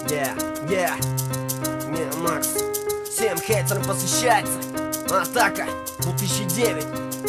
Макс. Всем хейтерам посвящается Атака 2009.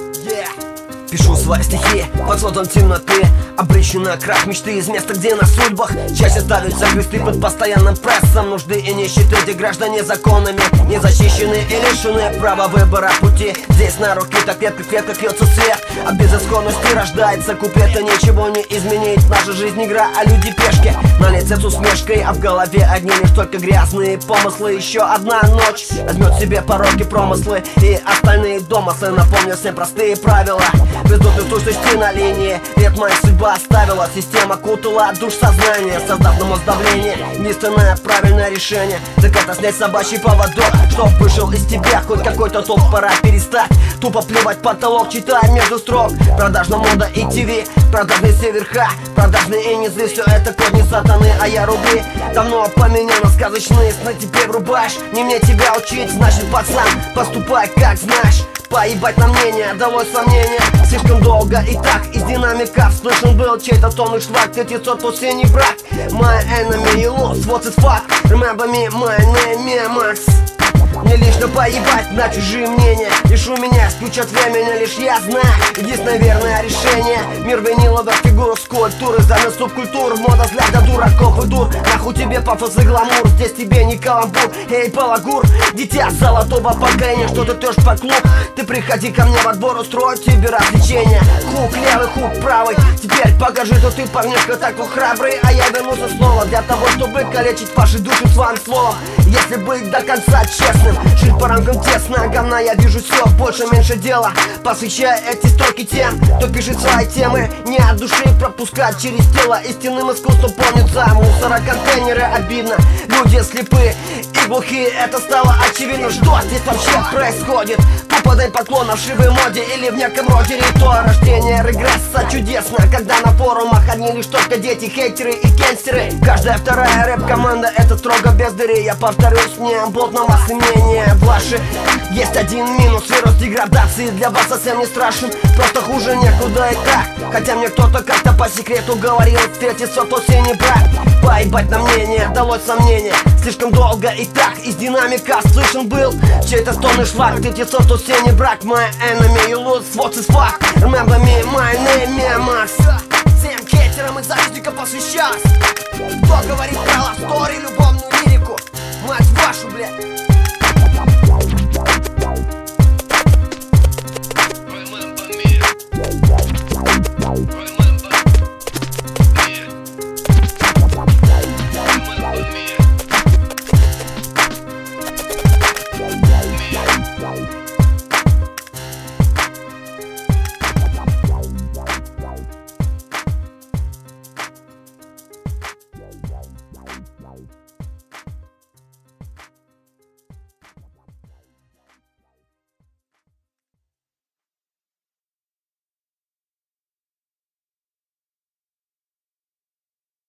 Пишу свои стихи под слотом темноты, обречу на крах мечты из места, где на судьбах чаще ставятся кресты под постоянным прессом нужды и нищеты, где граждане законами не защищены и лишены права выбора пути. Здесь на руки так крепко льется свет, от безысходности рождается куплет, и ничего не изменить. Наша жизнь игра, а люди пешки, на лице с усмешкой, а в голове одни лишь только грязные помыслы. Еще одна ночь возьмет себе пороки промыслы, и остальные домыслы напомнят всем простые правила. Бездумной сущности на линии, ред моя судьба оставила, система кутала душ сознания, создав на мозг давление. Единственное правильное решение — так это снять собачий поводок, чтоб вышел из тебя хоть какой-то толк. Пора перестать тупо плевать потолок, читая между строк. Продажная мода и ТВ, продажные все верха, продажные и низы, все это козни сатаны, а я рубли. Давно поменял сказочные сны, теперь врубаешь. Не мне тебя учить, значит, пацан, поступай как знаешь. Поебать на мнение, далось сомнение. Слишком долго и так из динамиков слышен был чей-то тонный шлак. 500 осенний брак. My enemy, you lost, what is fuck. Remember me, my name, Max. Мне лично поебать на чужие мнения, лишь у меня ключ от времени, лишь я знаю единственное верное решение. Мир виниловых фигур, скульптуры, замес субкультур, мода для дураков и дур. Нахуй тебе пафос и гламур, здесь тебе не каламбур. Эй, балагур, дитя золотого поколения, что ты трешь по клуб? Ты приходи ко мне в отбор, устрою тебе развлечения. Хук левый, хук правый, теперь покажи, что ты парнишка такой храбрый. А я вернулся снова для того, чтобы калечить ваши души своим словом. Если быть до конца честным, жить по рамкам тесно, говна я вижу все, больше меньше дела. Посвящая эти строки тем, кто пишет свои темы не от души, пропускать через тело истинным искусством помнится. Мусороконтейнеры обидно, люди слепые и глухие, это стало очевидно. Что здесь вообще происходит? Подай поклон на вшивой моде или в неком роде ритуал рождения регресса. Чудесно, когда на форумах одни лишь только дети, хейтеры и кенсеры. Каждая вторая рэп-команда — это строго бездари. Я повторюсь, мне плотно вас мнение ваше. Есть один минус, вирус деградации для вас совсем не страшен, просто хуже некуда и так. Хотя мне кто-то как-то по секрету говорил, третий сорт осенний брак. Поебать на мнение, далось сомнение. Слишком долго и так из динамика слышен был чей-то стонный шлак. Третий сорт осенний брак. My enemy, you lose, what is fuck. Remember me, my name, Max. Всем хейтерам и завистникам посвящаюсь. Кто говорит про лав-стори, любовную лирику? Мать вашу, блядь.